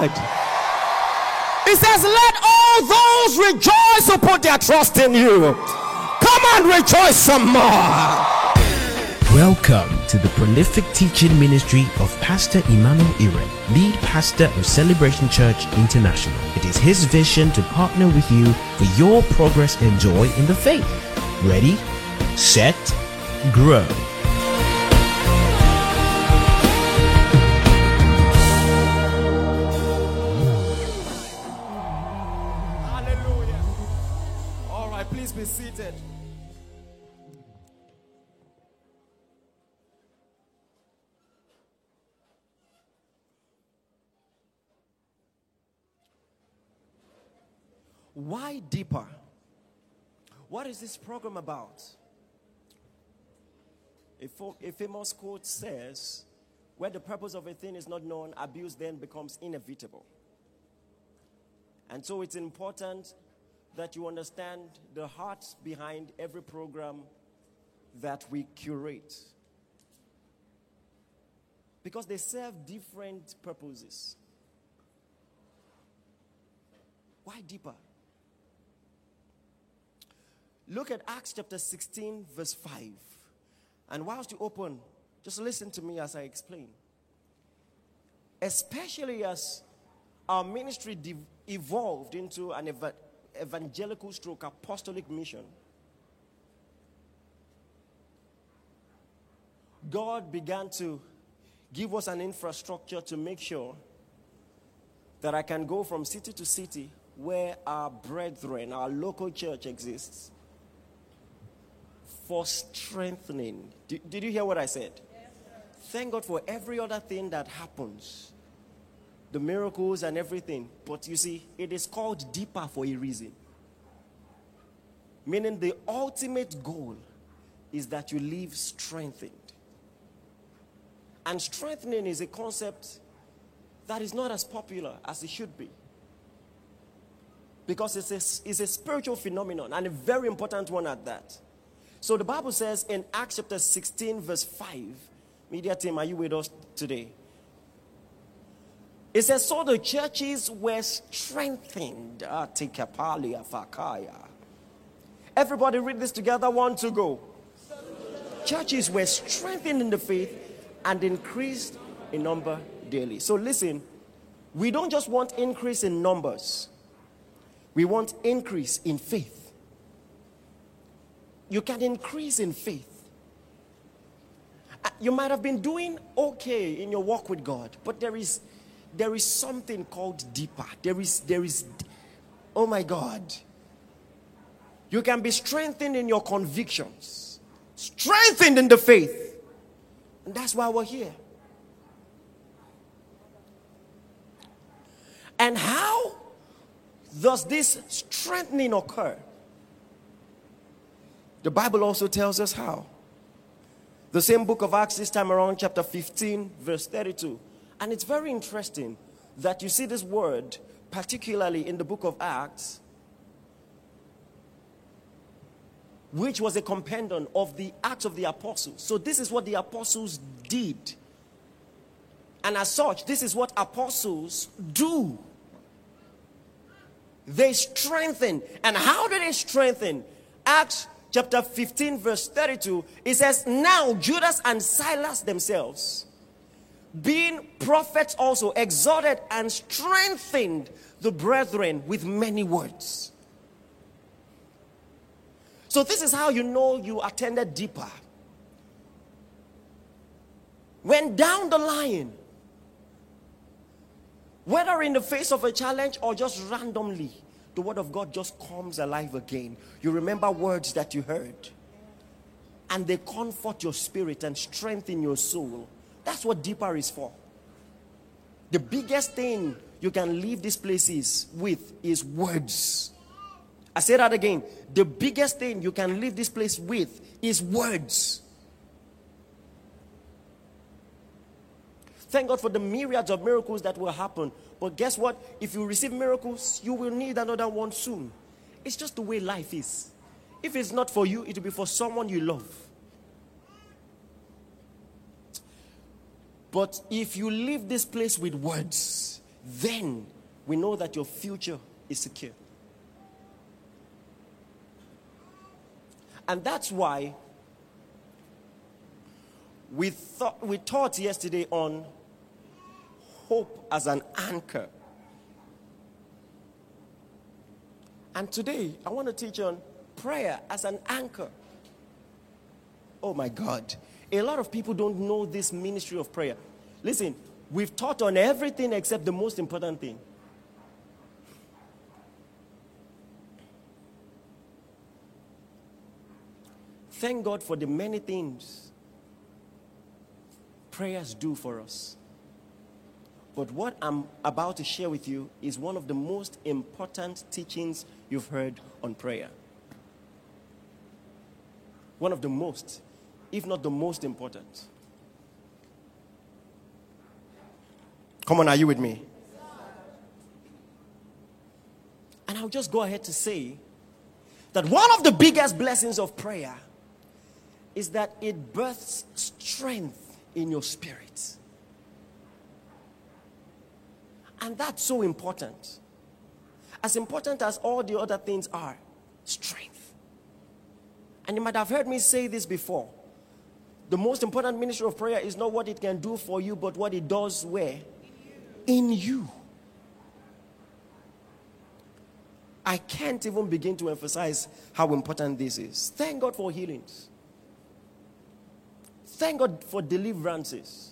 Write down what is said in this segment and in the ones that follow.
word. It says, let all those rejoice who put their trust in you. Come on, rejoice some more. Welcome to the prolific teaching ministry of Pastor Emmanuel Ire, lead pastor of Celebration Church International. It is his vision to partner with you for your progress and joy in the faith. Ready, set, grow. Hallelujah. All right, please be seated. Why deeper? What is this program about? A famous quote says, where the purpose of a thing is not known, abuse then becomes inevitable. And so it's important that you understand the heart behind every program that we curate. Because they serve different purposes. Why deeper? Look at Acts chapter 16, verse 5. And whilst you open, just listen to me as I explain. Especially as our ministry evolved into an evangelical stroke apostolic mission, God began to give us an infrastructure to make sure that I can go from city to city where our brethren, our local church exists, for strengthening. Did you hear what I said? Yes, thank God for every other thing that happens, the miracles and everything. But you see, it is called deeper for a reason. Meaning the ultimate goal is that you live strengthened. And strengthening is a concept that is not as popular as it should be. Because it's a spiritual phenomenon, and a very important one at that. So the Bible says in Acts chapter 16, verse 5, media team, are you with us today? It says, so the churches were strengthened. Everybody read this together. 1, 2, go. Churches were strengthened in the faith and increased in number daily. So listen, we don't just want increase in numbers. We want increase in faith. You can increase in faith. You might have been doing okay in your walk with God, but there is something called deeper. There is, oh my God. You can be strengthened in your convictions, strengthened in the faith. And that's why we're here. And how does this strengthening occur? The Bible also tells us how. The same book of Acts, this time around, chapter 15, verse 32. And it's very interesting that you see this word, particularly in the book of Acts, which was a compendium of the Acts of the Apostles. So this is what the apostles did. And as such, this is what apostles do. They strengthen. And how do they strengthen? Acts chapter 15, verse 32, it says, now Judas and Silas themselves, being prophets also, exhorted and strengthened the brethren with many words. So this is how you know you attended deeper. When down the line, whether in the face of a challenge or just randomly, the word of God just comes alive again. You remember words that you heard. And they comfort your spirit and strengthen your soul. That's what deeper is for. The biggest thing you can leave these places with is words. I say that again. The biggest thing you can leave this place with is words. Thank God for the myriads of miracles that will happen. But guess what? If you receive miracles, you will need another one soon. It's just the way life is. If it's not for you, it will be for someone you love. But if you leave this place with words, then we know that your future is secure. And that's why we taught yesterday on hope as an anchor. And today, I want to teach on prayer as an anchor. Oh my God. A lot of people don't know this ministry of prayer. Listen, we've taught on everything except the most important thing. Thank God for the many things prayers do for us. But what I'm about to share with you is one of the most important teachings you've heard on prayer. One of the most, if not the most important. Come on, are you with me? And I'll just go ahead to say that one of the biggest blessings of prayer is that it births strength in your spirit. And that's so important. As important as all the other things are, strength. And you might have heard me say this before. The most important ministry of prayer is not what it can do for you, but what it does where? In you. I can't even begin to emphasize how important this is. Thank God for healings. Thank God for deliverances.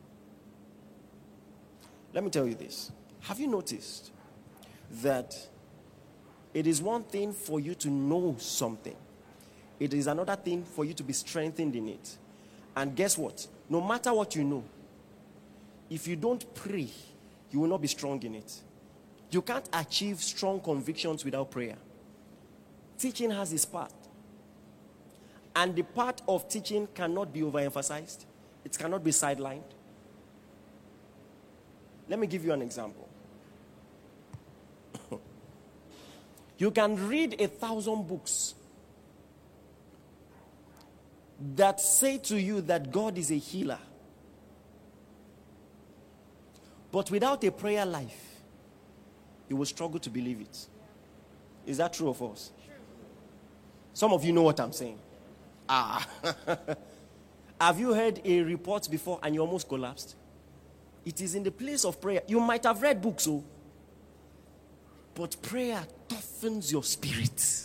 Let me tell you this. Have you noticed that it is one thing for you to know something? It is another thing for you to be strengthened in it. And guess what? No matter what you know, if you don't pray, you will not be strong in it. You can't achieve strong convictions without prayer. Teaching has its part. And the part of teaching cannot be overemphasized. It cannot be sidelined. Let me give you an example. You can read 1,000 books that say to you that God is a healer. But without a prayer life, you will struggle to believe it. Is that true or false? Some of you know what I'm saying. Have you heard a report before and you almost collapsed? It is in the place of prayer. You might have read books, but prayer toughens your spirit.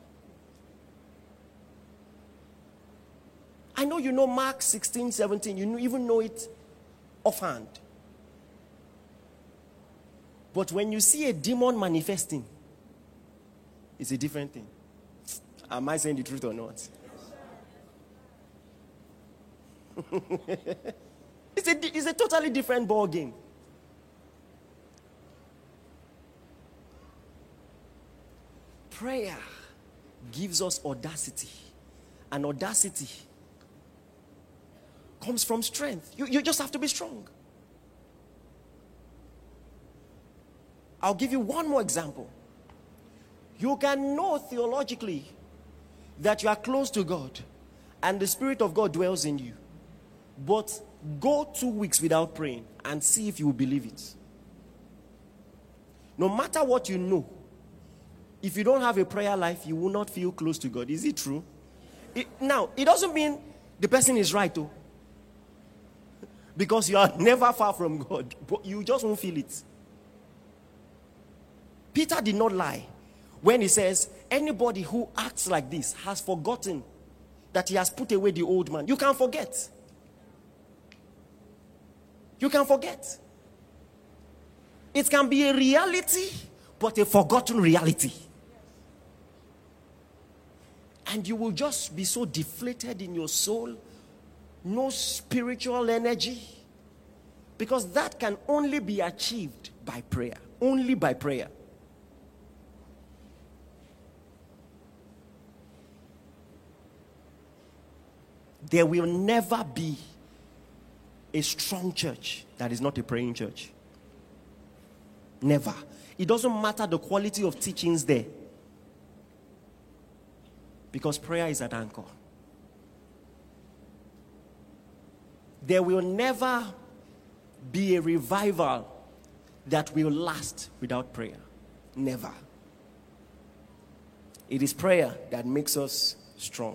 I know you know Mark 16, 17. You even know it offhand. But when you see a demon manifesting, it's a different thing. Am I saying the truth or not? It's a totally different ball game. Prayer gives us audacity. And audacity comes from strength. You just have to be strong. I'll give you one more example. You can know theologically that you are close to God and the Spirit of God dwells in you. But go 2 weeks without praying and see if you will believe it. No matter what you know, if you don't have a prayer life, you will not feel close to God. Is it true? Now, it doesn't mean the person is right, though. Because you are never far from God. But you just won't feel it. Peter did not lie when he says, anybody who acts like this has forgotten that he has put away the old man. You can forget. You can forget. It can be a reality, but a forgotten reality. And you will just be so deflated in your soul, no spiritual energy, because that can only be achieved by prayer. Only by prayer. There will never be a strong church that is not a praying church. Never. It doesn't matter the quality of teachings there. Because prayer is an anchor. There will never be a revival that will last without prayer. Never. It is prayer that makes us strong.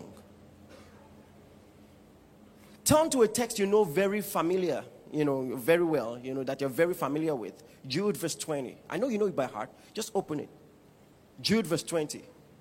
Turn to a text you know very familiar, very well, that you're very familiar with. Jude verse 20. I know you know it by heart. Just open it. Jude verse 20.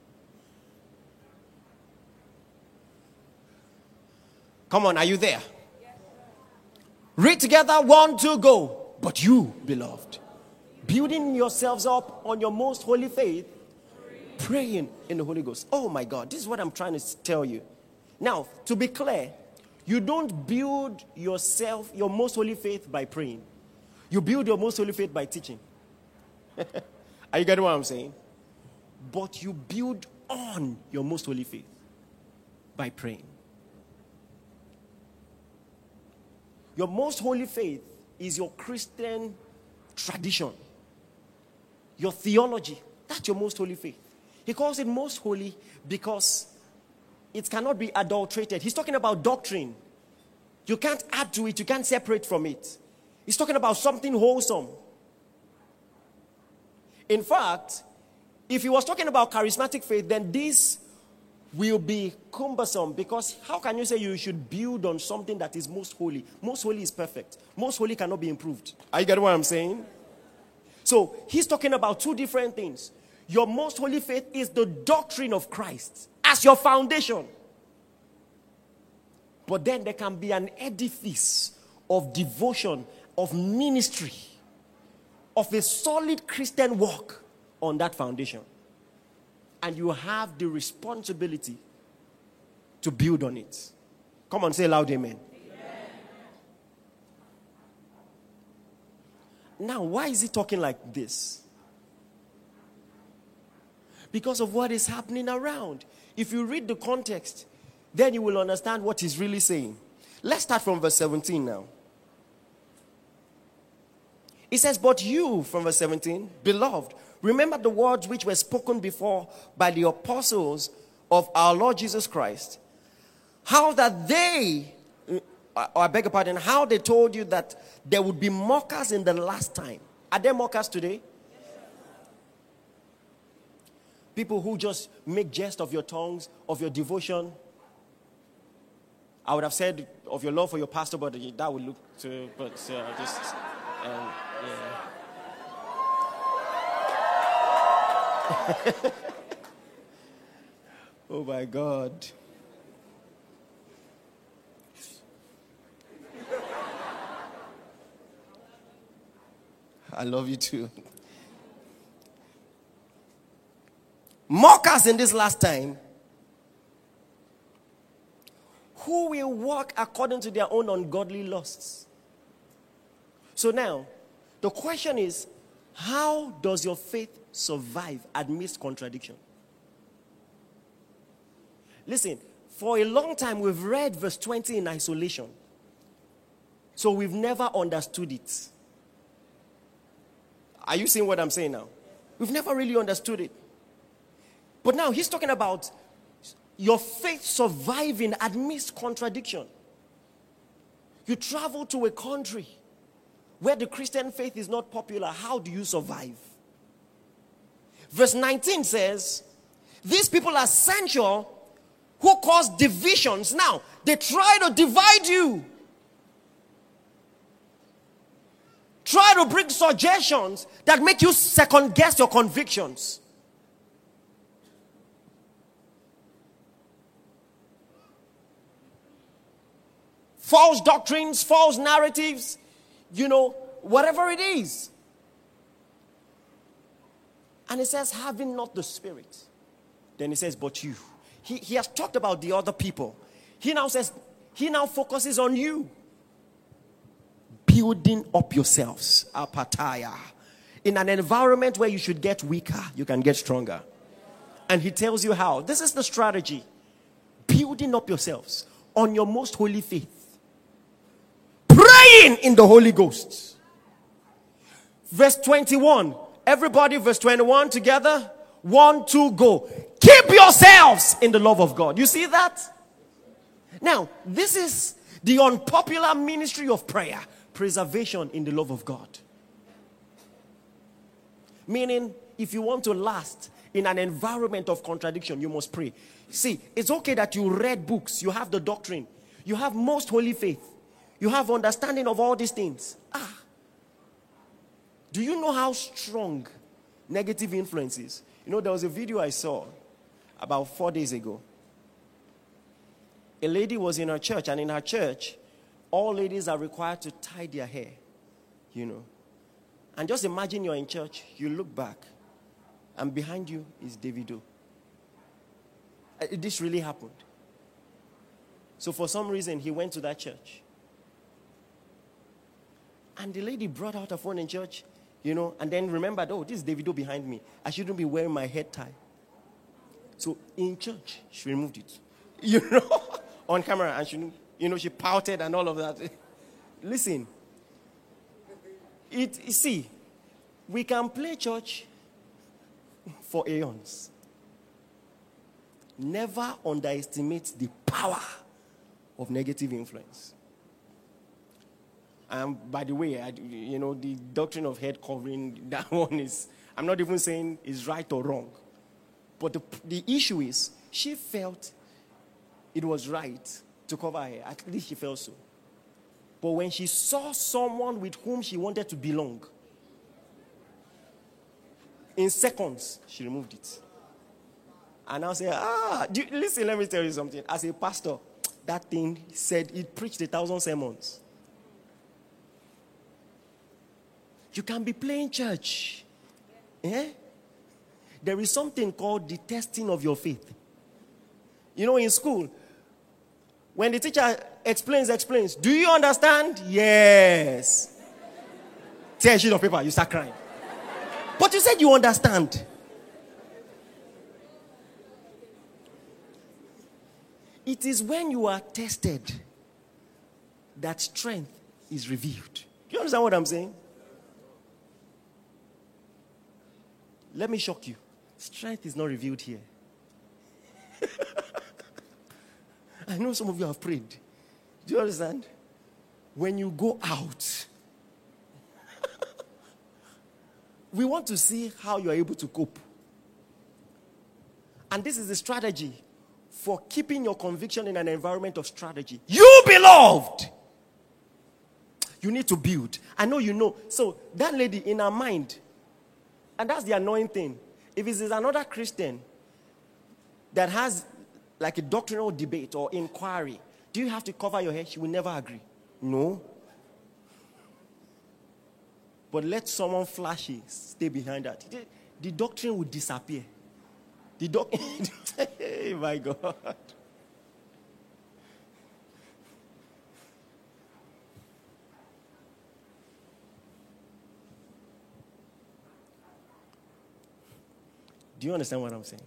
Come on, are you there? Yes, read together, 1, 2, go. But you, beloved, building yourselves up on your most holy faith, praying in the Holy Ghost. Oh my God, this is what I'm trying to tell you. Now, to be clear, you don't build yourself, your most holy faith by praying. You build your most holy faith by teaching. Are you getting what I'm saying? But you build on your most holy faith by praying. Your most holy faith is your Christian tradition, your theology. That's your most holy faith. He calls it most holy because it cannot be adulterated. He's talking about doctrine. You can't add to it. You can't separate from it. He's talking about something wholesome. In fact, if he was talking about charismatic faith, then this will be cumbersome, because how can you say you should build on something that is most holy? Most holy is perfect. Most holy cannot be improved. Are you getting what I'm saying? So he's talking about two different things. Your most holy faith is the doctrine of Christ as your foundation. But then there can be an edifice of devotion, of ministry, of a solid Christian walk on that foundation. And you have the responsibility to build on it. Come on, say loud amen. Now, why is he talking like this? Because of what is happening around. If you read the context, then you will understand what he's really saying. Let's start from verse 17 now. It says, but you, from verse 17, beloved, remember the words which were spoken before by the apostles of our Lord Jesus Christ. How that they, I beg your pardon, how they told you that there would be mockers in the last time. Are there mockers today? People who just make jest of your tongues, of your devotion. I would have said of your love for your pastor, but that would look too, but just, yeah. Oh my God. I love you too. Mockers in this last time, who will walk according to their own ungodly lusts. So now, the question is, how does your faith survive amidst contradiction? Listen, for a long time we've read verse 20 in isolation. So we've never understood it. Are you seeing what I'm saying now? We've never really understood it. But now he's talking about your faith surviving amidst contradiction. You travel to a country where the Christian faith is not popular. How do you survive? Verse 19 says, these people are sensual who cause divisions. Now, they try to divide you. Try to bring suggestions that make you second guess your convictions. False doctrines, false narratives, whatever it is. And it says, having not the Spirit. Then he says, but you. He has talked about the other people. He now focuses on you. Building up yourselves. Apataya. In an environment where you should get weaker, you can get stronger. And he tells you how. This is the strategy. Building up yourselves on your most holy faith. Praying in the Holy Ghost. Verse 21. Everybody, verse 21 together. 1, 2, go. Keep yourselves in the love of God. You see that? Now, this is the unpopular ministry of prayer. Preservation in the love of God. Meaning, if you want to last in an environment of contradiction, you must pray. See, it's okay that you read books, you have the doctrine, you have most holy faith, you have understanding of all these things. Do you know how strong negative influence is? You know, there was a video I saw about 4 days ago. A lady was in her church, and in her church, all ladies are required to tie their hair, you know. And just imagine you're in church, you look back, and behind you is Davido. This really happened. So for some reason, he went to that church. And the lady brought out her phone in church, you know, and then remembered, oh, this is Davido behind me. I shouldn't be wearing my head tie. So in church, she removed it, you know, on camera. And she, you know, she pouted and all of that. Listen, see, we can play church for aeons. Never underestimate the power of negative influence. By the way, you know, the doctrine of head covering, that one is, I'm not even saying is right or wrong. But the issue is, she felt it was right to cover her hair. At least she felt so. But when she saw someone with whom she wanted to belong, in seconds, she removed it. And I'll say, listen, let me tell you something. As a pastor, that thing said, it preached 1,000 sermons. You can be playing church. Eh? There is something called the testing of your faith. You know, in school, when the teacher explains, do you understand? Yes. Tear a sheet of paper, you start crying. But you said you understand. It is when you are tested that strength is revealed. Do you understand what I'm saying? Let me shock you. Strength is not revealed here. I know some of you have prayed. Do you understand? When you go out, we want to see how you are able to cope. And this is the strategy for keeping your conviction in an environment of strategy. You beloved! You need to build. I know you know. So that lady in her mind, and that's the annoying thing. If it is another Christian that has like a doctrinal debate or inquiry, do you have to cover your head? She will never agree. No. But let someone flashy stay behind that. The doctrine will disappear. Hey, my God. Do you understand what I'm saying?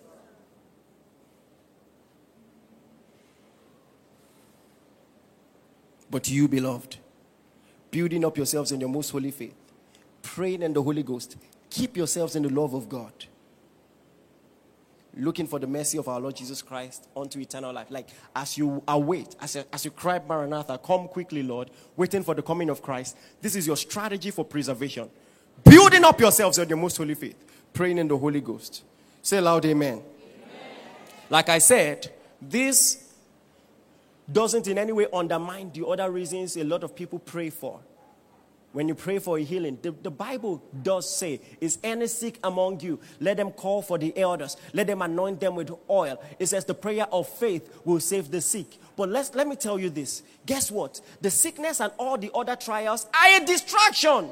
But you, beloved, building up yourselves in your most holy faith, praying in the Holy Ghost, keep yourselves in the love of God, looking for the mercy of our Lord Jesus Christ unto eternal life. Like as you await, as you cry, Maranatha, come quickly, Lord, waiting for the coming of Christ. This is your strategy for preservation. Building up yourselves in your most holy faith, praying in the Holy Ghost. Say loud, amen. Amen. Like I said, this doesn't in any way undermine the other reasons a lot of people pray for. When you pray for a healing, the Bible does say, is any sick among you? Let them call for the elders. Let them anoint them with oil. It says the prayer of faith will save the sick. But let me tell you this. Guess what? The sickness and all the other trials are a distraction.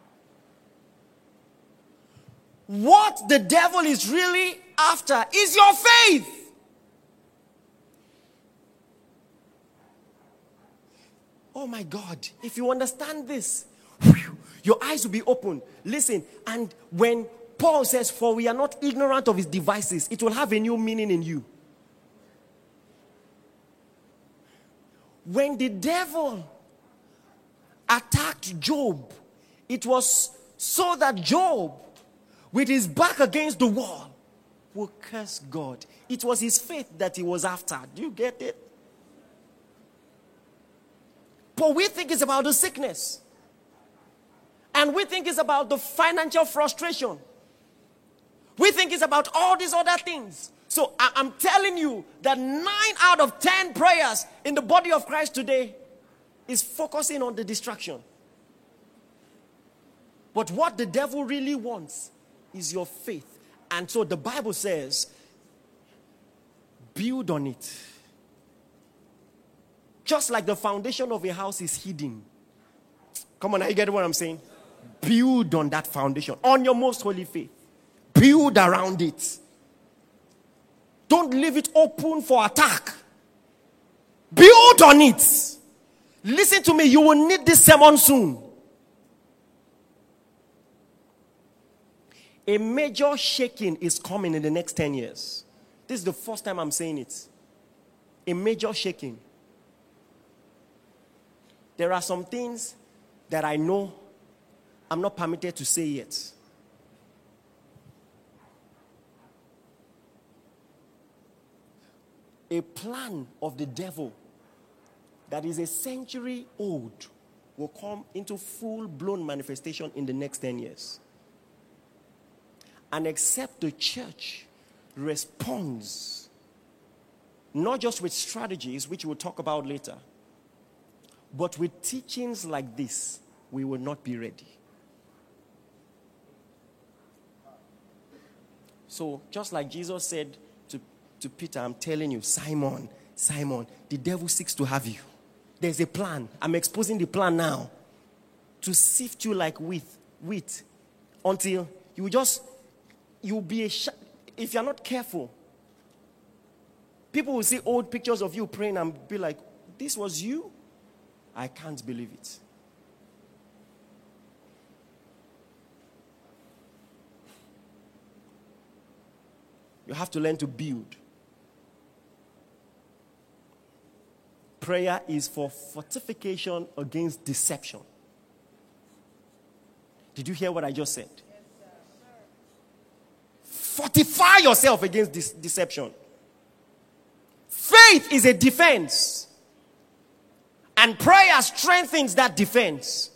What the devil is really after is your faith. Oh my God, if you understand this, your eyes will be open. Listen, and when Paul says, for we are not ignorant of his devices, it will have a new meaning in you. When the devil attacked Job, it was so that Job, with his back against the wall, will curse God. It was his faith that he was after. Do you get it? But we think it's about the sickness. And we think it's about the financial frustration. We think it's about all these other things. So I'm telling you that 9 out of 10 prayers in the body of Christ today is focusing on the distraction. But what the devil really wants is your faith. And so the Bible says, build on it. Just like the foundation of a house is hidden. Come on, now you get what I'm saying? Build on that foundation, on your most holy faith. Build around it. Don't leave it open for attack. Build on it. Listen to me, you will need this sermon soon. A major shaking is coming in the next 10 years. This is the first time I'm saying it. A major shaking. There are some things that I know I'm not permitted to say yet. A plan of the devil that is a century old will come into full-blown manifestation in the next 10 years. And except the church responds, not just with strategies, which we'll talk about later, but with teachings like this, we will not be ready. So, just like Jesus said to Peter, I'm telling you, Simon, Simon, the devil seeks to have you. There's a plan. I'm exposing the plan now. To sift you like wheat until you'll be if you're not careful, people will see old pictures of you praying and be like, this was you? I can't believe it. You have to learn to build. Prayer is for fortification against deception. Did you hear what I just said? Yes, sir. Fortify yourself against this deception. Faith is a defense. And prayer strengthens that defense.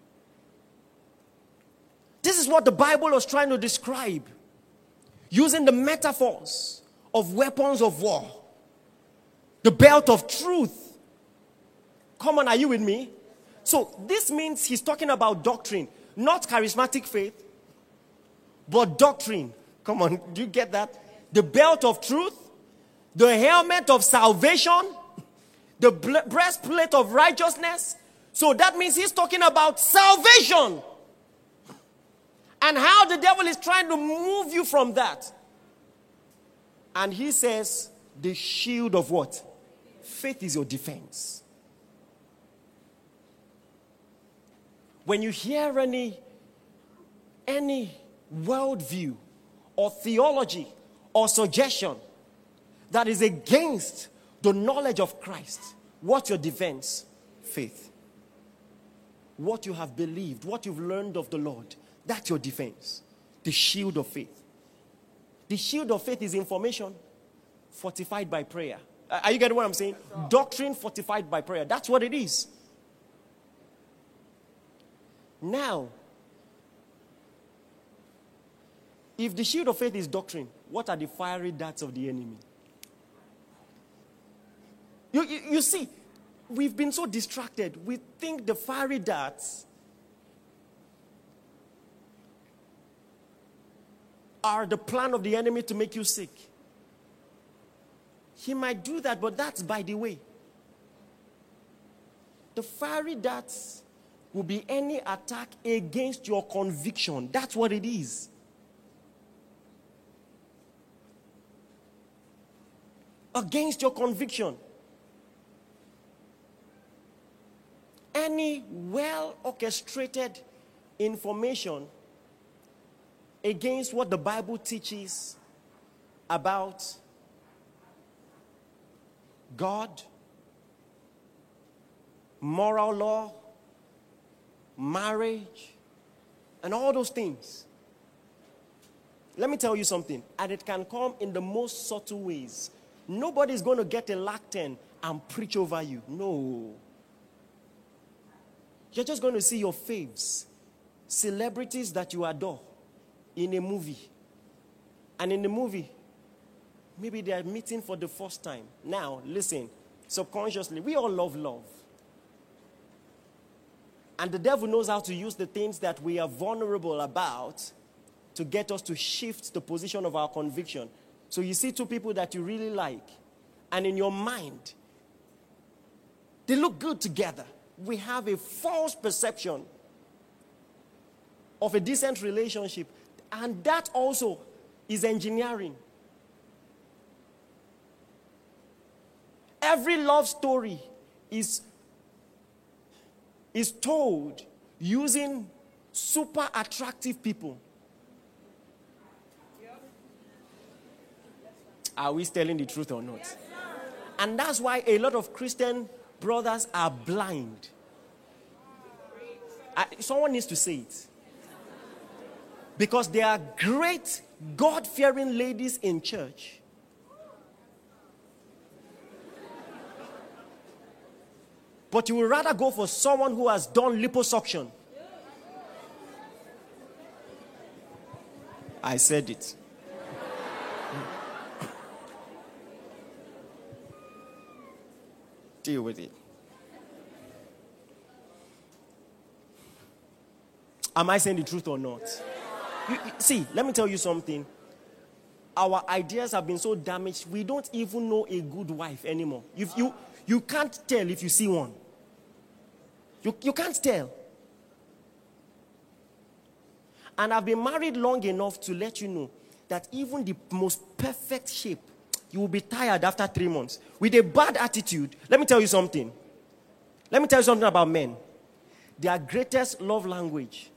This is what the Bible was trying to describe, using the metaphors of weapons of war. The belt of truth. Come on, are you with me? So this means he's talking about doctrine. Not charismatic faith, but doctrine. Come on, do you get that? The belt of truth, the helmet of salvation, the breastplate of righteousness. So that means he's talking about salvation. And how the devil is trying to move you from that. And he says, the shield of what? Faith is your defense. When you hear any worldview or theology or suggestion that is against the knowledge of Christ, what's your defense? Faith. What you have believed, what you've learned of the Lord, that's your defense. The shield of faith. The shield of faith is information fortified by prayer. Are you getting what I'm saying? Doctrine fortified by prayer. That's what it is. Now, if the shield of faith is doctrine, what are the fiery darts of the enemy? You see, we've been so distracted. We think the fiery darts are the plan of the enemy to make you sick. He might do that, but that's by the way. The fiery darts will be any attack against your conviction. That's what it is. Against your conviction. Any well-orchestrated information against what the Bible teaches about God, moral law, marriage, and all those things. Let me tell you something, and it can come in the most subtle ways. Nobody's going to get a lectern and preach over you. No. You're just going to see your faves celebrities that you adore in a movie. And in the movie, maybe they are meeting for the first time. Now, listen, subconsciously, we all love love. And the devil knows how to use the things that we are vulnerable about to get us to shift the position of our conviction. So you see two people that you really like, and in your mind, they look good together. We have a false perception of a decent relationship, and that also is engineering. Every love story is told using super attractive people. Are we telling the truth or not? And that's why a lot of Christian brothers are blind. Someone needs to say it. Because there are great God-fearing ladies in church. But you would rather go for someone who has done liposuction. I said it. Deal with it. Am I saying the truth or not? See, let me tell you something. Our ideas have been so damaged, we don't even know a good wife anymore. You can't tell if you see one. You can't tell. And I've been married long enough to let you know that even the most perfect shape, you will be tired after 3 months. With a bad attitude, let me tell you something. Let me tell you something about men. Their greatest love language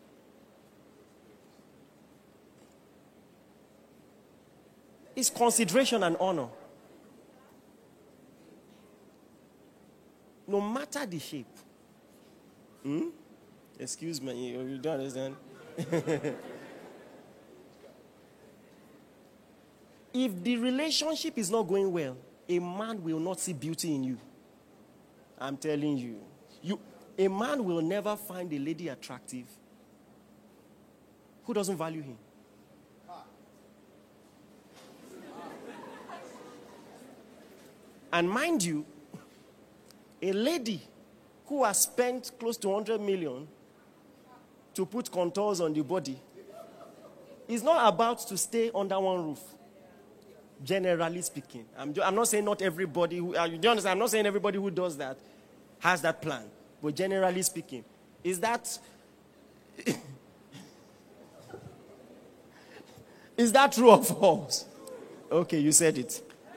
is consideration and honor. No matter the shape. Excuse me, you don't understand? If the relationship is not going well, a man will not see beauty in you. I'm telling you. A man will never find a lady attractive who doesn't value him. And mind you, a lady who has spent close to 100 million to put contours on the body is not about to stay under one roof. Generally speaking. I'm not saying not everybody who, you do understand? I'm not saying everybody who does that has that plan. But generally speaking, is that true or false? Okay, you said it.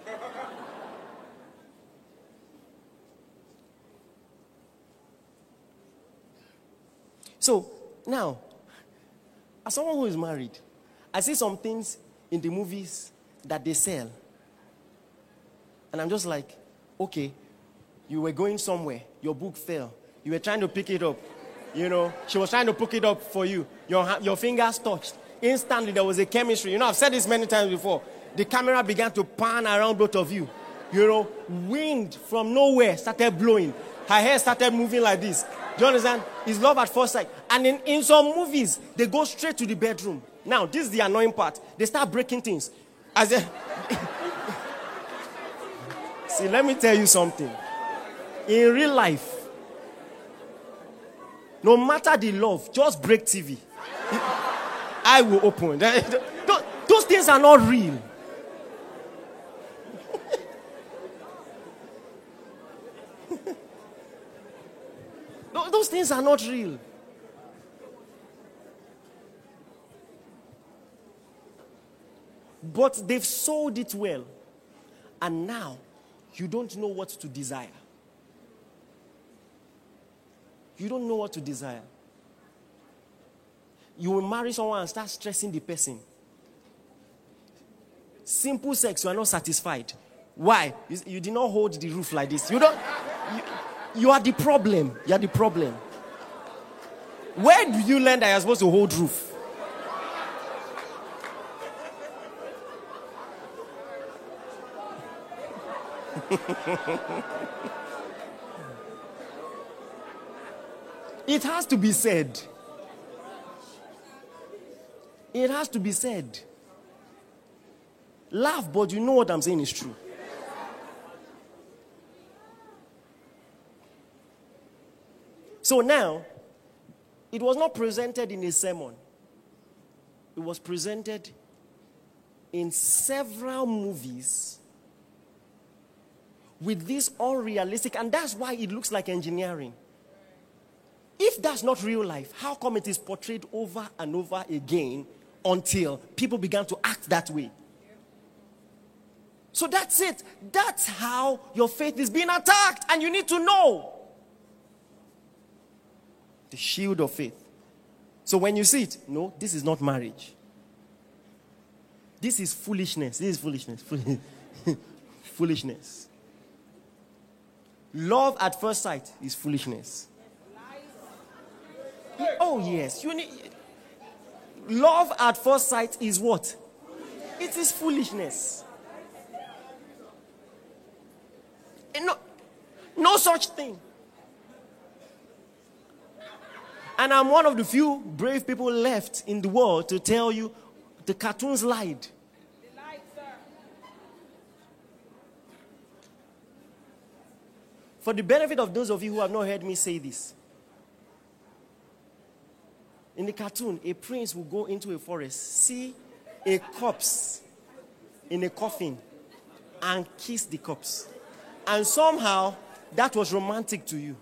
So, now, as someone who is married, I see some things in the movies that they sell. And I'm just like, okay, you were going somewhere, your book fell. You were trying to pick it up. You know, she was trying to pick it up for you. Your fingers touched. Instantly, there was a chemistry. You know, I've said this many times before. The camera began to pan around both of you. You know, wind from nowhere started blowing. Her hair started moving like this. Do you understand? It's love at first sight. And in some movies, they go straight to the bedroom. Now, this is the annoying part. They start breaking things. See, let me tell you something. In real life, no matter the love, just break TV. I will open. Those things are not real. Those things are not real. But they've sold it well. And now, you don't know what to desire. You don't know what to desire. You will marry someone and start stressing the person. Simple sex, you are not satisfied. Why? You did not hold the roof like this. You are the problem. You are the problem. Where do you learn that you're supposed to hold roof? It has to be said. It has to be said. Laugh, but you know what I'm saying is true. So now, it was not presented in a sermon. It was presented in several movies with this unrealistic, and that's why it looks like engineering. If that's not real life, how come it is portrayed over and over again until people began to act that way? So that's it. That's how your faith is being attacked, and you need to know. The shield of faith. So when you see it, no, this is not marriage. This is foolishness. This is foolishness. Foolishness. Love at first sight is foolishness. Oh yes, love at first sight is what? It is foolishness. No such thing. And I'm one of the few brave people left in the world to tell you the cartoons lied. They lied, sir. For the benefit of those of you who have not heard me say this, in the cartoon, a prince will go into a forest, see a corpse in a coffin, and kiss the corpse. And somehow, that was romantic to you.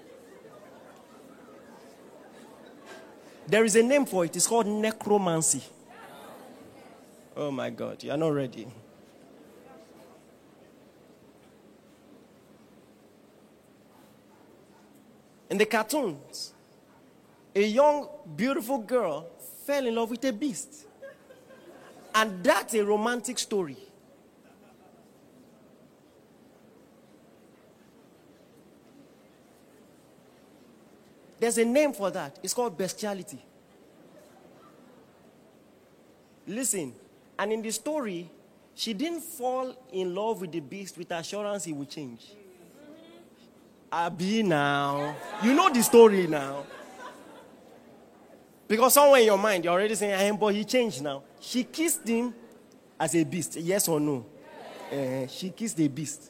There is a name for it. It's called necromancy. Oh my God, you are not ready. In the cartoons, a young, beautiful girl fell in love with a beast. And that's a romantic story. There's a name for that. It's called bestiality. Listen, and in the story, she didn't fall in love with the beast with assurance he would change. Abi now. You know the story now. Because somewhere in your mind, you're already saying, but he changed now. She kissed him as a beast. Yes or no? She kissed a beast.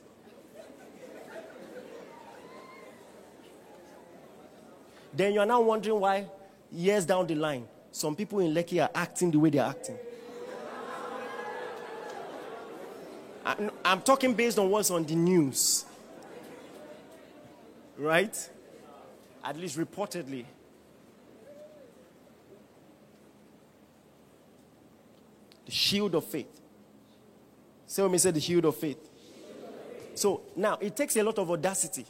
Then you're now wondering why, years down the line, some people in Lekki are acting the way they're acting. I'm talking based on what's on the news. Right? At least reportedly. The shield of faith. Say what me say, the shield of faith. So now, it takes a lot of audacity.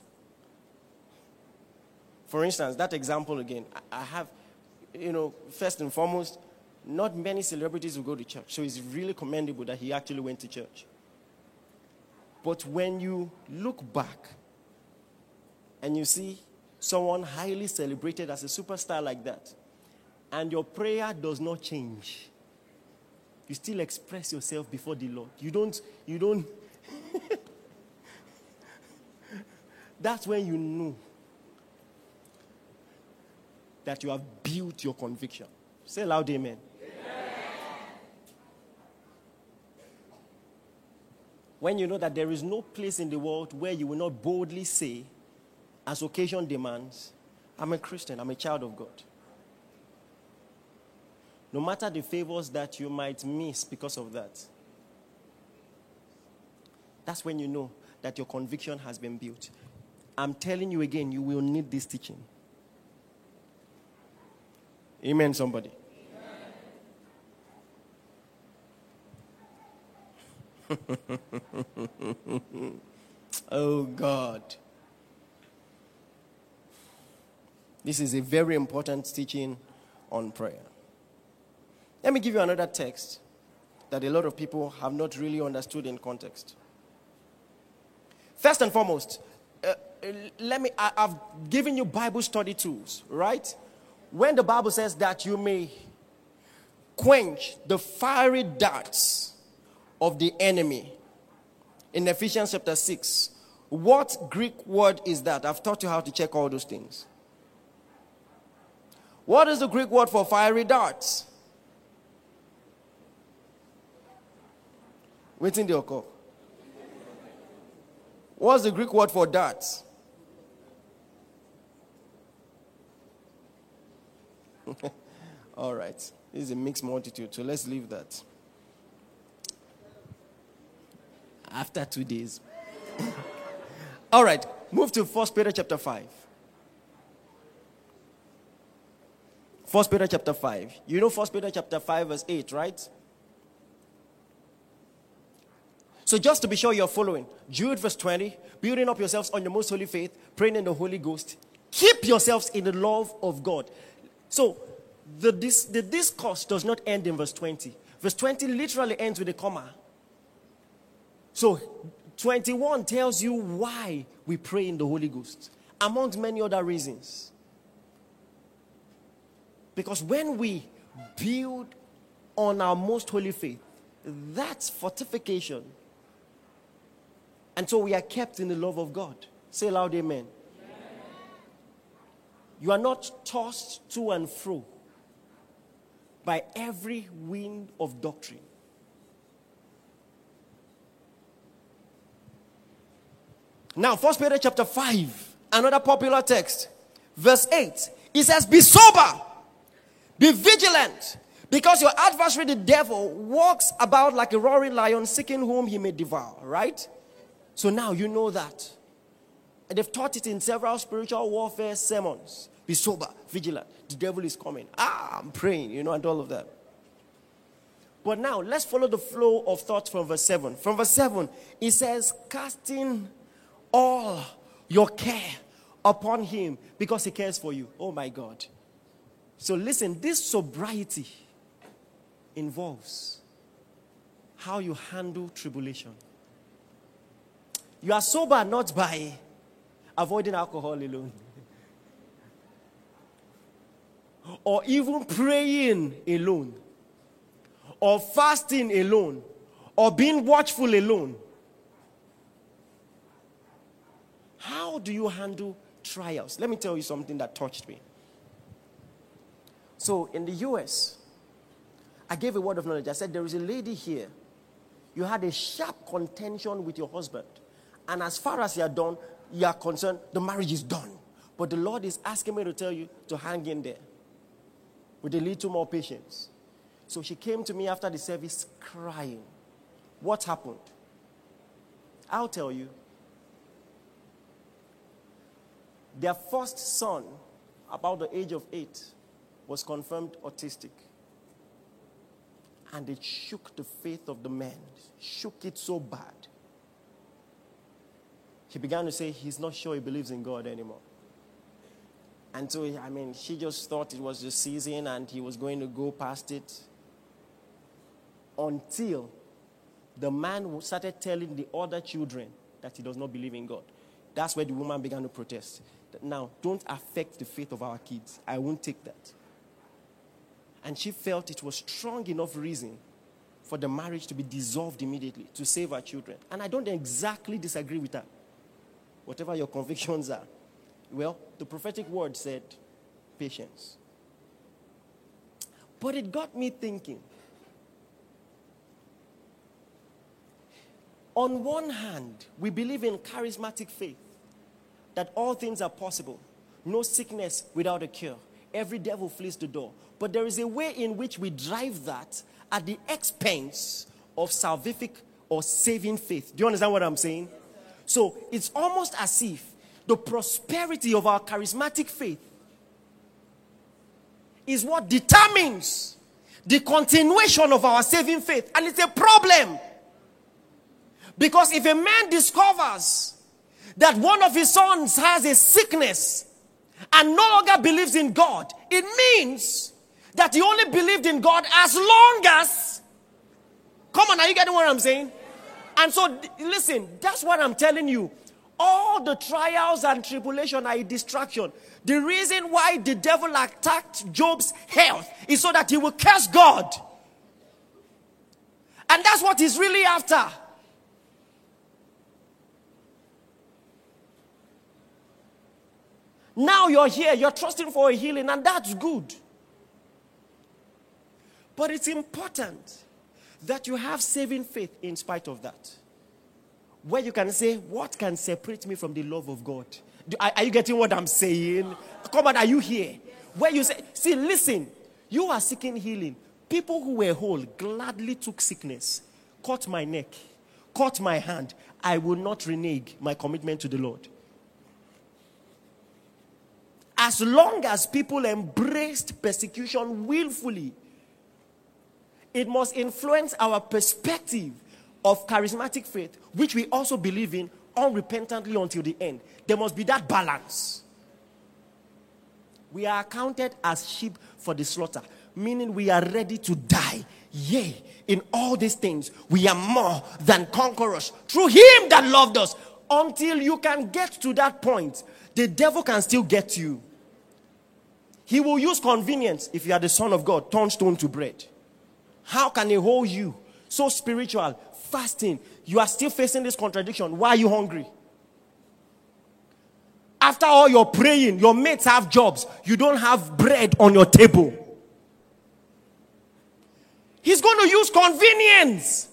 For instance, that example again, I have, first and foremost, not many celebrities will go to church. So it's really commendable that he actually went to church. But when you look back and you see someone highly celebrated as a superstar like that, and your prayer does not change, you still express yourself before the Lord. You don't. That's when you know that you have built your conviction. Say loud amen. Amen. When you know that there is no place in the world where you will not boldly say, as occasion demands, I'm a Christian, I'm a child of God. No matter the favors that you might miss because of that, that's when you know that your conviction has been built. I'm telling you again, you will need this teaching. Amen, somebody. Oh, God. This is a very important teaching on prayer. Let me give you another text that a lot of people have not really understood in context. First and foremost, I've given you Bible study tools, right? When the Bible says that you may quench the fiery darts of the enemy in Ephesians chapter 6, what Greek word is that? I've taught you how to check all those things. What is the Greek word for fiery darts? Waiting the occur. What's the Greek word for that? All right. This is a mixed multitude, so let's leave that. After 2 days. All right. Move to 1 Peter chapter 5. 1 Peter chapter 5. You know 1 Peter chapter 5 verse 8, right? So just to be sure you're following. Jude verse 20. Building up yourselves on your most holy faith. Praying in the Holy Ghost. Keep yourselves in the love of God. So the discourse does not end in verse 20. Verse 20 literally ends with a comma. So 21 tells you why we pray in the Holy Ghost, amongst many other reasons. Because when we build on our most holy faith, that's fortification. And so we are kept in the love of God. Say loud, amen. You are not tossed to and fro by every wind of doctrine. Now, 1 Peter chapter 5, another popular text, verse 8. It says, be sober, be vigilant, because your adversary, the devil, walks about like a roaring lion, seeking whom he may devour, right? So now you know that. And they've taught it in several spiritual warfare sermons. Be sober, vigilant. The devil is coming. I'm praying, and all of that. But now, let's follow the flow of thoughts from verse 7. From verse 7, it says, casting all your care upon him because he cares for you. Oh my God. So listen, this sobriety involves how you handle tribulation. You are sober not by avoiding alcohol alone, or even praying alone, or fasting alone, or being watchful alone. How do you handle trials? Let me tell you something that touched me. So in the US, I gave a word of knowledge. I said, there is a lady here. You had a sharp contention with your husband. And as far as you are concerned, the marriage is done. But the Lord is asking me to tell you to hang in there with a little more patience. So she came to me after the service crying. What happened? I'll tell you. Their first son, about the age of 8, was confirmed autistic. And it shook the faith of the man. Shook it so bad. He began to say he's not sure he believes in God anymore. And so, she just thought it was the season and he was going to go past it. Until the man started telling the other children that he does not believe in God. That's where the woman began to protest. Now, don't affect the faith of our kids. I won't take that. And she felt it was strong enough reason for the marriage to be dissolved immediately to save her children. And I don't exactly disagree with her. Whatever your convictions are. Well, the prophetic word said patience. But it got me thinking. On one hand, we believe in charismatic faith, that all things are possible. No sickness without a cure. Every devil flees the door. But there is a way in which we drive that at the expense of salvific or saving faith. Do you understand what I'm saying? So it's almost as if the prosperity of our charismatic faith is what determines the continuation of our saving faith. And it's a problem. Because if a man discovers that one of his sons has a sickness and no longer believes in God, it means that he only believed in God as long as... Come on, are you getting what I'm saying? And so, listen, that's what I'm telling you. All the trials and tribulation are a distraction. The reason why the devil attacked Job's health is so that he will curse God. And that's what he's really after. Now you're here, you're trusting for a healing, and that's good. But it's important that you have saving faith in spite of that. Where you can say, what can separate me from the love of God? Are you getting what I'm saying? Come on, are you here? Where you say, see, listen, you are seeking healing. People who were whole gladly took sickness, cut my neck, cut my hand. I will not renege my commitment to the Lord. As long as people embraced persecution willfully, it must influence our perspective of charismatic faith, which we also believe in unrepentantly until the end. There must be that balance. We are accounted as sheep for the slaughter, meaning we are ready to die. Yea, in all these things, we are more than conquerors through him that loved us. Until you can get to that point, the devil can still get you. He will use convenience. If you are the Son of God, turn stone to bread. How can he hold you so spiritual, fasting? You are still facing this contradiction. Why are you hungry? After all your praying, your mates have jobs. You don't have bread on your table. He's going to use convenience.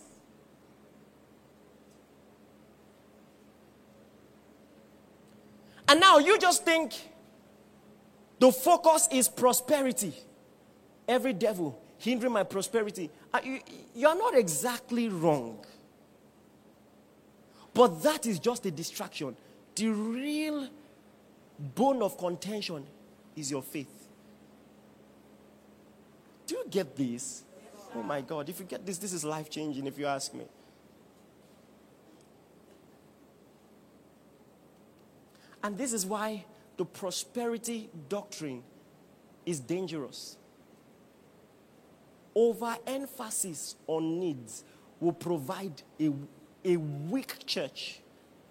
And now you just think the focus is prosperity. Every devil hindering my prosperity. You're not exactly wrong. But that is just a distraction. The real bone of contention is your faith. Do you get this? Oh my God, if you get this, this is life-changing if you ask me. And this is why the prosperity doctrine is dangerous. Overemphasis on needs will provide a weak church.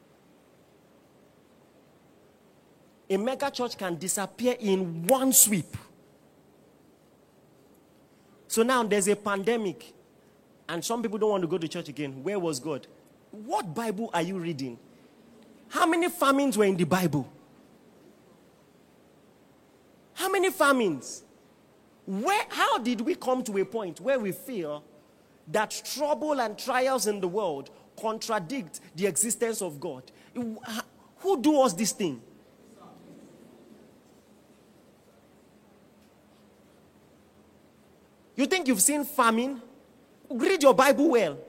A mega church can disappear in one sweep. So now there's a pandemic, and some people don't want to go to church again. Where was God? What Bible are you reading? How many famines were in the Bible? How many famines? How did we come to a point where we feel that trouble and trials in the world contradict the existence of God? Who do us this thing? You think you've seen famine? Read your Bible well.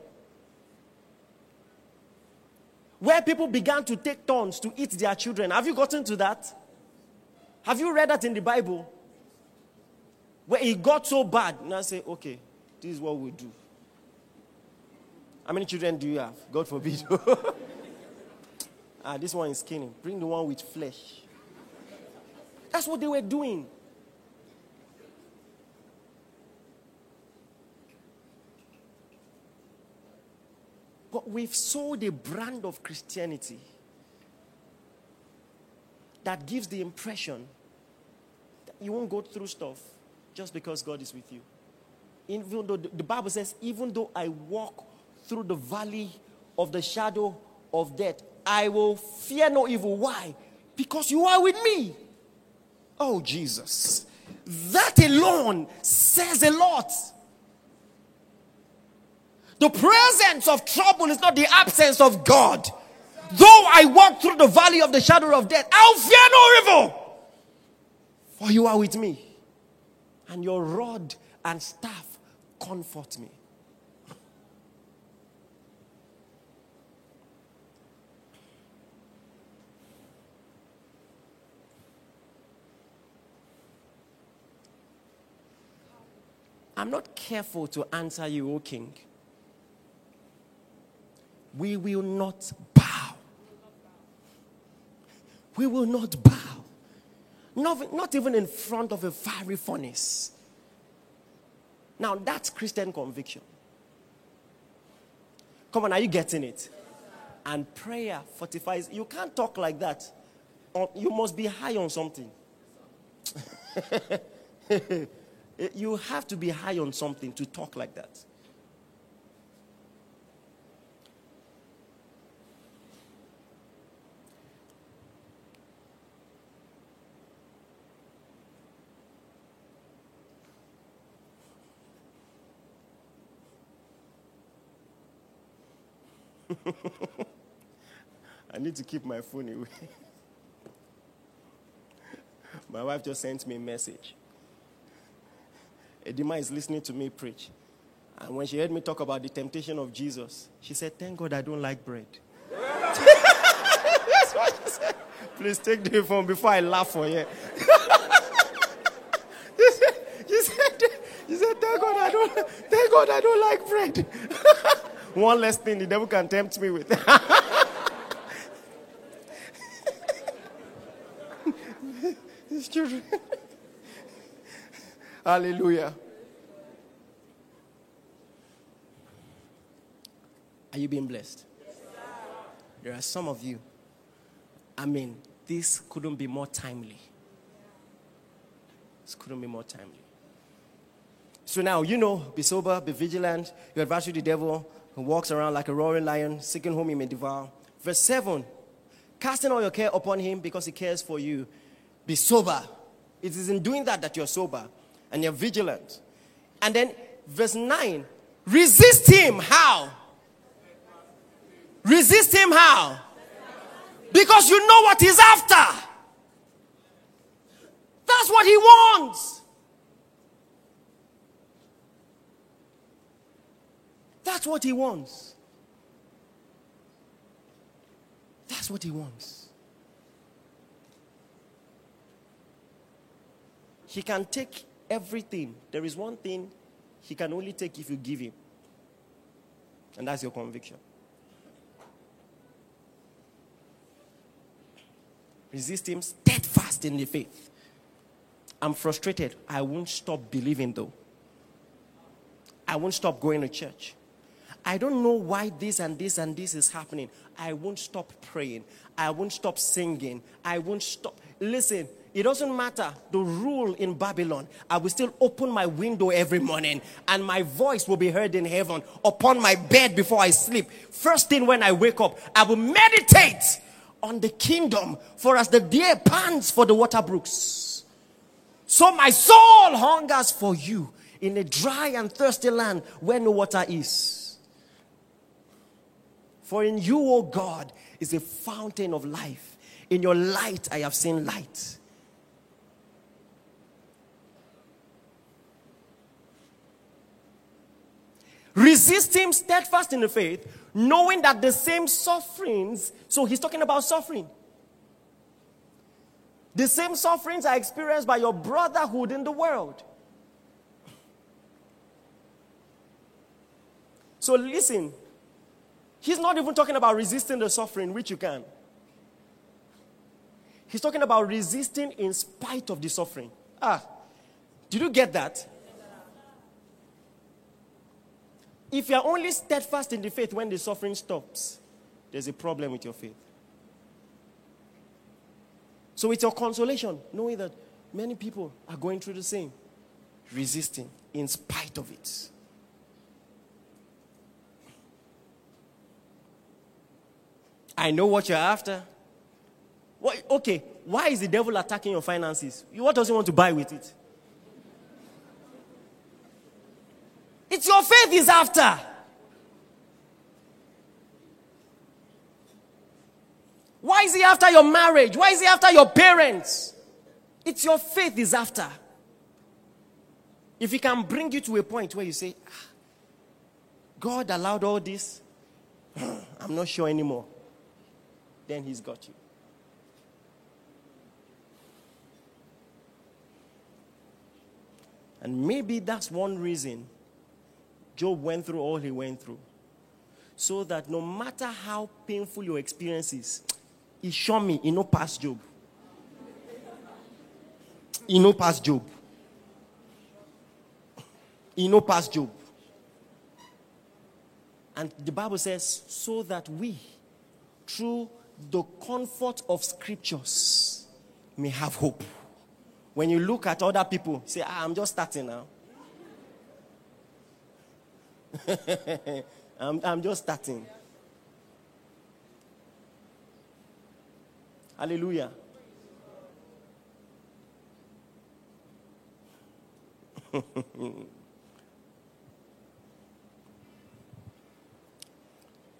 Where people began to take turns to eat their children. Have you gotten to that? Have you read that in the Bible? Where it got so bad. Now say, okay, this is what we do. How many children do you have? God forbid. This one is skinny. Bring the one with flesh. That's what they were doing. But we've sold a brand of Christianity that gives the impression that you won't go through stuff just because God is with you. Even though the Bible says, even though I walk through the valley of the shadow of death, I will fear no evil. Why? Because you are with me. Oh, Jesus. That alone says a lot. The presence of trouble is not the absence of God. Though I walk through the valley of the shadow of death, I'll fear no evil. For you are with me. And your rod and staff comfort me. I'm not careful to answer you, O King. We will not bow. We will not bow. Not even in front of a fiery furnace. Now that's Christian conviction. Come on, are you getting it? And prayer fortifies. You can't talk like that. You must be high on something. You have to be high on something to talk like that. I need to keep my phone away. My wife just sent me a message. Edima is listening to me preach. And when she heard me talk about the temptation of Jesus, she said, "Thank God I don't like bread." That's what she said. Please take the phone before I laugh for you. She said, thank God I don't like bread. One less thing the devil can tempt me with. These children. Hallelujah. Are you being blessed? Yes, there are some of you. This couldn't be more timely. This couldn't be more timely. So now, be sober, be vigilant. Your adversary, the devil, who walks around like a roaring lion, seeking whom he may devour. Verse 7, casting all your care upon him because he cares for you. Be sober. It is in doing that you're sober and you're vigilant. And then verse 9, resist him. How? Resist him how? Because you know what he's after. That's what he wants. That's what he wants. That's what he wants. He can take everything. There is one thing he can only take if you give him. And that's your conviction. Resist him steadfast in the faith. I'm frustrated. I won't stop believing though. I won't stop going to church. I don't know why this and this and this is happening. I won't stop praying. I won't stop singing. I won't stop. Listen, it doesn't matter the rule in Babylon. I will still open my window every morning and my voice will be heard in heaven upon my bed before I sleep. First thing when I wake up, I will meditate on the kingdom, for as the deer pants for the water brooks, so my soul hungers for you in a dry and thirsty land where no water is. For in you, O God, is a fountain of life. In your light I have seen light. Resist him steadfast in the faith, knowing that the same sufferings, so he's talking about suffering. The same sufferings are experienced by your brotherhood in the world. So listen, he's not even talking about resisting the suffering, which you can. He's talking about resisting in spite of the suffering. Did you get that? If you're only steadfast in the faith when the suffering stops, there's a problem with your faith. So it's your consolation, knowing that many people are going through the same. Resisting in spite of it. I know what you're after. Okay, why is the devil attacking your finances? What does he want to buy with it? It's your faith he's after. Why is he after your marriage? Why is he after your parents? It's your faith he's after. If he can bring you to a point where you say, God allowed all this, I'm not sure anymore, then he's got you. And maybe that's one reason Job went through all he went through. So that no matter how painful your experience is, he showed me, he no pass Job. He no pass Job. He no pass Job. And the Bible says, so that we, through the comfort of scriptures, may have hope. When you look at other people, say, I'm just starting now. I'm just starting. Hallelujah.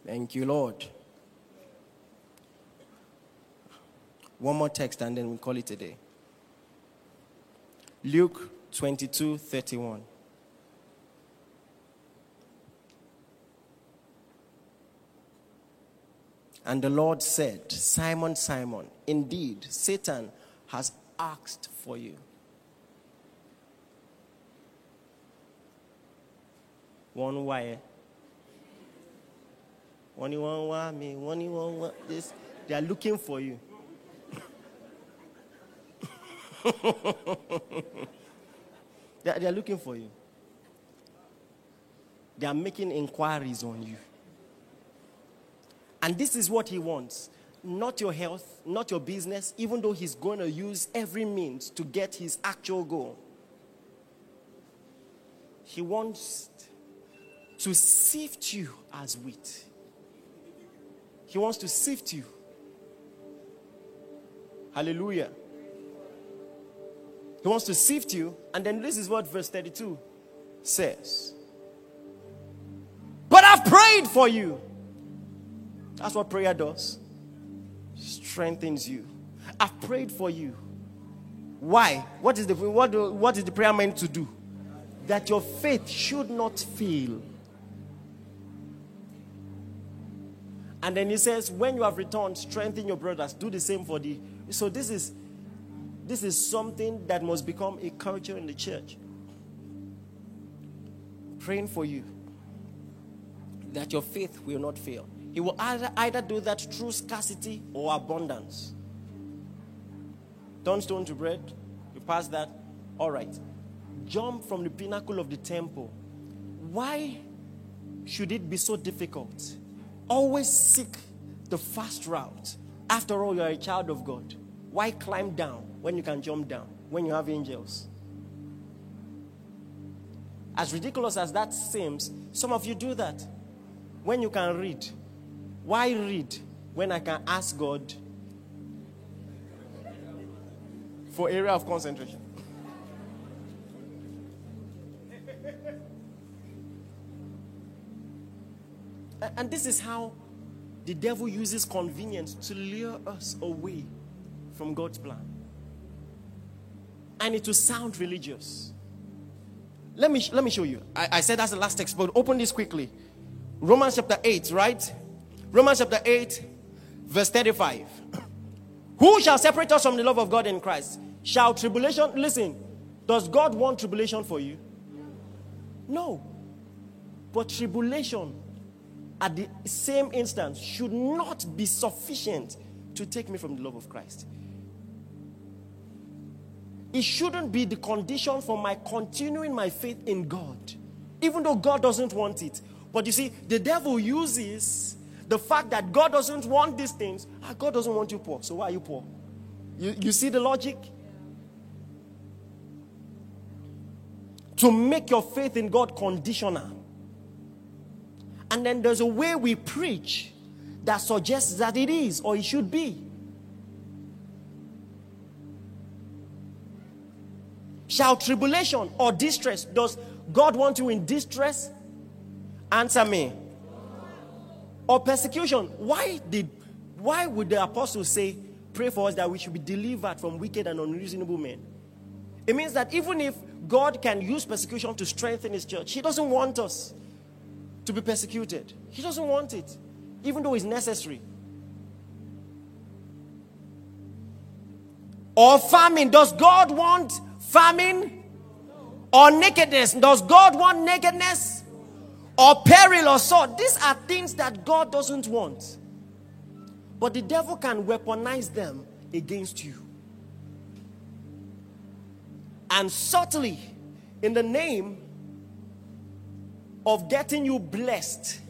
Thank you, Lord. One more text and then we'll call it a day. Luke 22:31. And the Lord said, Simon, Simon, indeed, Satan has asked for you. One why? One this. They are looking for you. They are looking for you. They are making inquiries on you. And this is what he wants. Not your health, not your business, even though he's going to use every means to get his actual goal. He wants to sift you as wheat. He wants to sift you. Hallelujah. He wants to sift you. And then this is what verse 32 says. But I've prayed for you. That's what prayer does. Strengthens you. I've prayed for you. Why? What is the prayer meant to do? That your faith should not fail. And then he says, when you have returned, strengthen your brothers. Do the same for the. So this is something that must become a culture in the church. Praying for you that your faith will not fail. He will either do that through scarcity or abundance. Turn stone to bread. You pass that. All right. Jump from the pinnacle of the temple. Why should it be so difficult? Always seek the fast route. After all, you are a child of God. Why climb down when you can jump down? When you have angels? As ridiculous as that seems, some of you do that. When you can read. Why read when I can ask God for area of concentration? And this is how the devil uses convenience to lure us away from God's plan. And it will sound religious. Let me show you. I said that's the last text, but open this quickly. Romans chapter 8, right? Romans chapter 8, verse 35. Who shall separate us from the love of God in Christ? Shall tribulation, listen, does God want tribulation for you? No. But tribulation at the same instance should not be sufficient to take me from the love of Christ. It shouldn't be the condition for my continuing my faith in God, even though God doesn't want it. But you see, the devil uses the fact that God doesn't want these things. God doesn't want you poor, so why are you poor? You see the logic? To make your faith in God conditional. And then there's a way we preach that suggests that it is or it should be. Shall tribulation or distress, does God want you in distress? Answer me. Or persecution. Why would the apostles say, pray for us that we should be delivered from wicked and unreasonable men? It means that even if God can use persecution to strengthen his church, he doesn't want us to be persecuted. He doesn't want it, even though it's necessary. Or famine. Does God want famine? Or nakedness. Does God want nakedness? Or peril or sword. These are things that God doesn't want. But the devil can weaponize them against you. And subtly, in the name of getting you blessed,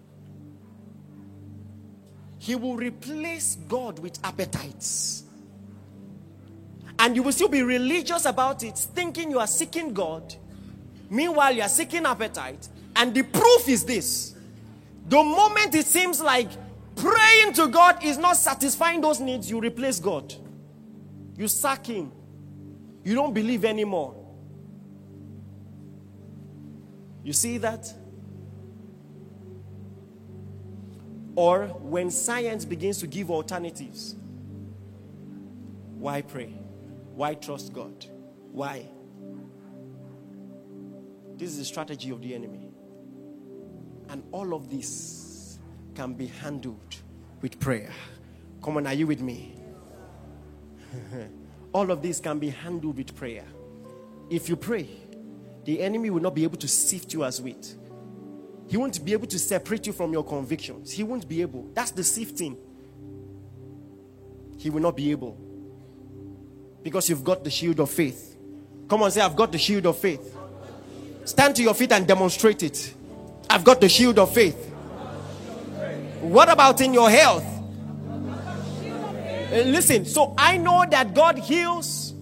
he will replace God with appetites. And you will still be religious about it, thinking you are seeking God. Meanwhile, you are seeking appetite. And the proof is this. The moment it seems like praying to God is not satisfying those needs, you replace God. You sack him. You don't believe anymore. You see that? Or when science begins to give alternatives, why pray? Why trust God? Why? This is the strategy of the enemy. And all of this can be handled with prayer. Come on, are you with me? All of this can be handled with prayer. If you pray, the enemy will not be able to sift you as wheat. He won't be able to separate you from your convictions. He won't be able. That's the sifting. He will not be able. Because you've got the shield of faith. Come on, say, I've got the shield of faith. Stand to your feet and demonstrate it. I've got the shield of faith. What about in your health? Listen, so I know that God heals,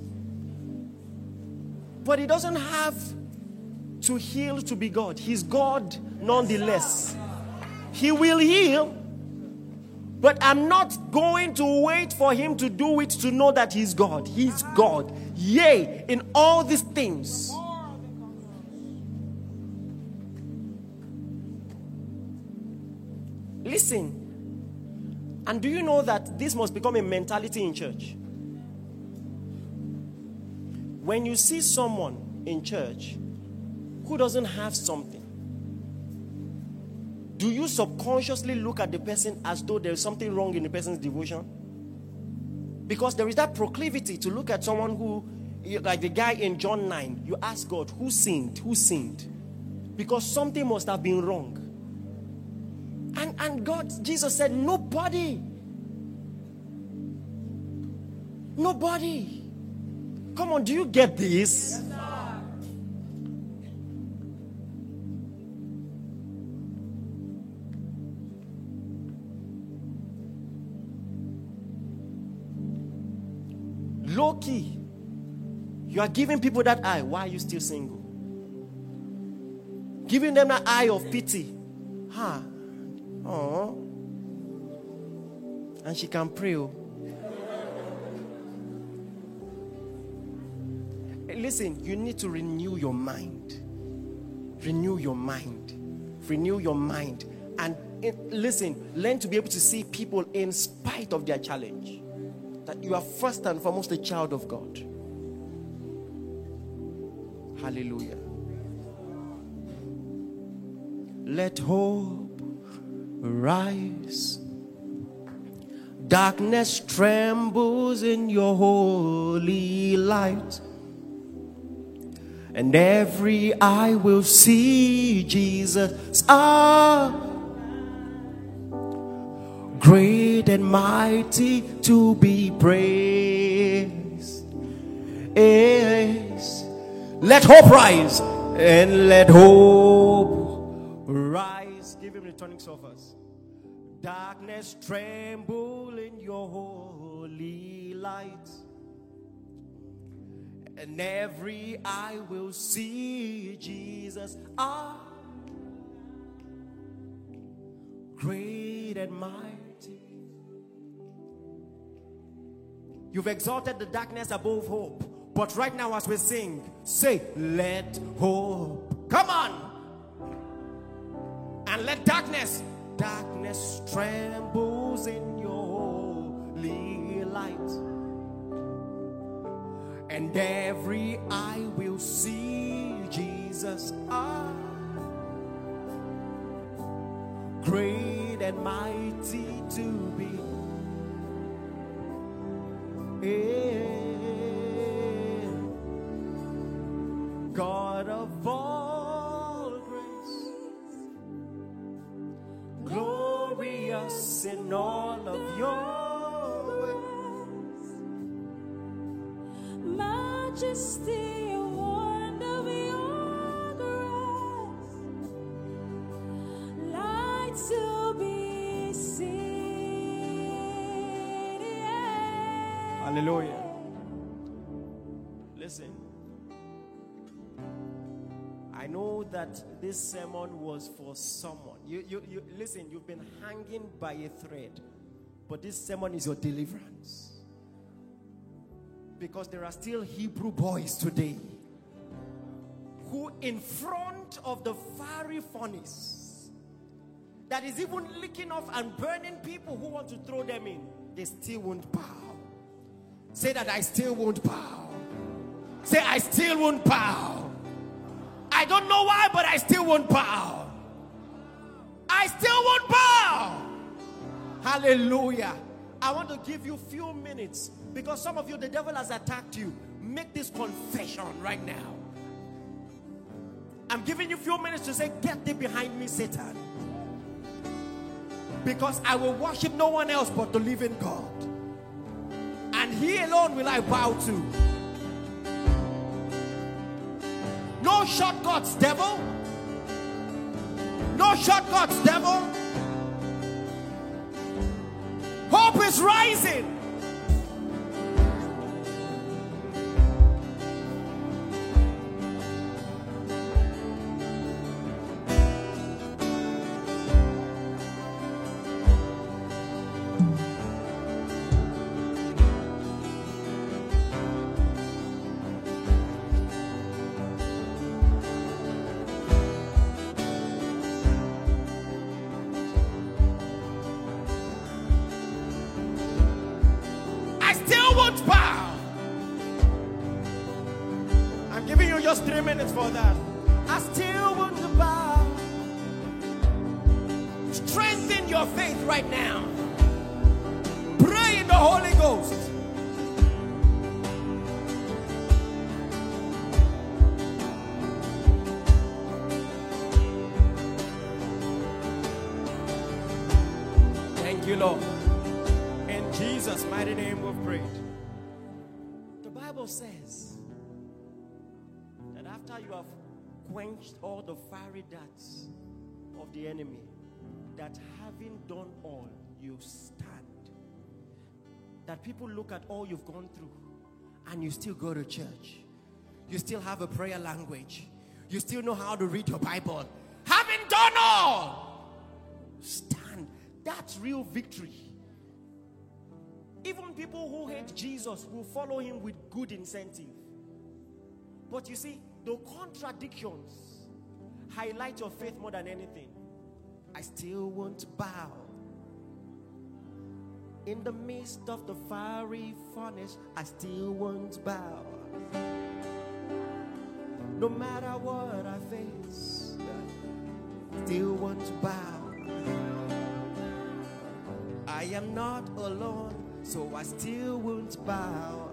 but He doesn't have to heal to be God. He's God nonetheless. He will heal, but I'm not going to wait for Him to do it to know that He's God. He's God. Yea, in all these things. Listen. And do you know that this must become a mentality in church? When you see someone in church who doesn't have something, do you subconsciously look at the person as though there is something wrong in the person's devotion? Because there is that proclivity to look at someone who, like the guy in John 9, you ask God, who sinned? Who sinned? Because something must have been wrong. And God, Jesus said, nobody. Nobody. Come on, do you get this? Yes, low key, you are giving people that eye. Why are you still single? Giving them that eye of pity. Oh, and she can pray. Listen, you need to renew your mind. Renew your mind. Renew your mind. And listen, learn to be able to see people in spite of their challenge. That you are first and foremost a child of God. Hallelujah. Let hope rise. Darkness trembles in your holy light, and every eye will see Jesus. Great and mighty to be praised. Yes. Let hope rise, and let hope rise. Give him the tonic surface. Darkness tremble in your holy light, and every eye will see Jesus. Great and mighty. You've exalted the darkness above hope. But right now as we sing, say, let hope. Come on. And let darkness trembles in your holy light, and every eye will see Jesus. Great and mighty to be. God of all grace, glorious in all of your ways, majesty, wonder of your grace, light to be seen. Yeah. Hallelujah. Listen, I know that this sermon was for someone. You listen, you've been hanging by a thread, but this sermon is your deliverance. Because there are still Hebrew boys today who in front of the fiery furnace, that is even licking off and burning people who want to throw them in, they still won't bow. Say that I still won't bow. Say I still won't bow. I don't know why, but I still won't bow. I still won't bow. Hallelujah. I want to give you a few minutes because some of you, the devil has attacked you. Make this confession right now. I'm giving you a few minutes to say, get thee behind me, Satan. Because I will worship no one else but the living God. And he alone will I bow to. No shortcuts, devil. No shortcuts, devil. Hope is rising. Just 3 minutes for that. I still want to bow. Strengthen your faith right now. Pray in the Holy Ghost. Thank you, Lord. In Jesus' mighty name we've prayed. The Bible says, after you have quenched all the fiery darts of the enemy, that having done all, you stand. That people look at all you've gone through and you still go to church. You still have a prayer language. You still know how to read your Bible. Having done all, stand. That's real victory. Even people who hate Jesus will follow him with good incentive. But you see, the contradictions highlight your faith more than anything. I still won't bow. In the midst of the fiery furnace, I still won't bow. No matter what I face, I still won't bow. I am not alone, so I still won't bow.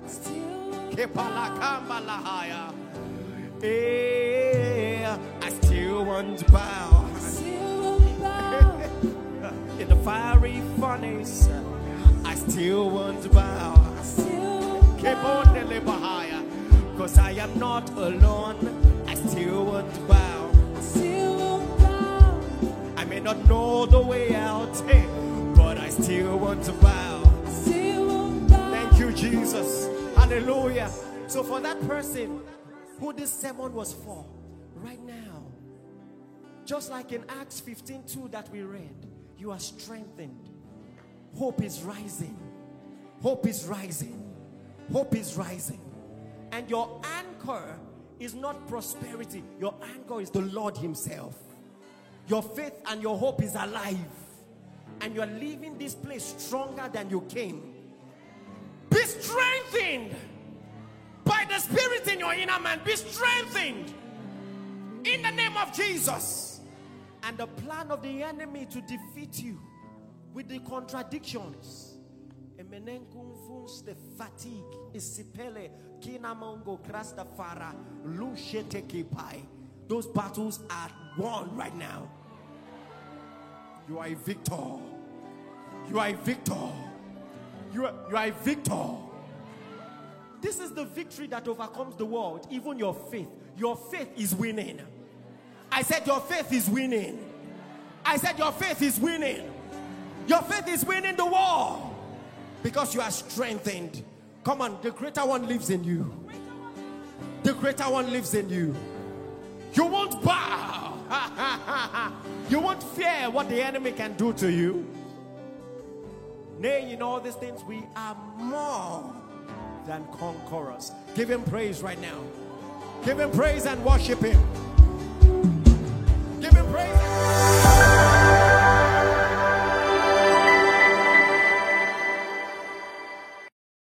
I still won't bow. In the fiery furnace, I still won't bow. Because I am not alone, I still won't bow. I may not know the way out, but I still want to bow. Thank you, Jesus. Hallelujah. So for that person who this sermon was for, right now, just like in Acts 15:2 that we read, you are strengthened. Hope is rising. Hope is rising. Hope is rising. And your anchor is not prosperity. Your anchor is the Lord himself. Your faith and your hope is alive. And you are leaving this place stronger than you came. Be strengthened by the Spirit in your inner man. Be strengthened in the name of Jesus. And the plan of the enemy to defeat you with the contradictions, the fatigue, those battles are won right now. You are a victor. You are a victor. You are a victor. This is the victory that overcomes the world, even your faith. Your faith is winning. I said your faith is winning. I said your faith is winning. Your faith is winning the war because you are strengthened. Come on, the greater one lives in you. The greater one lives in you. You won't bow. You won't fear what the enemy can do to you. Nay, in all these things, we are more than conquerors. Give him praise right now. Give him praise and worship him.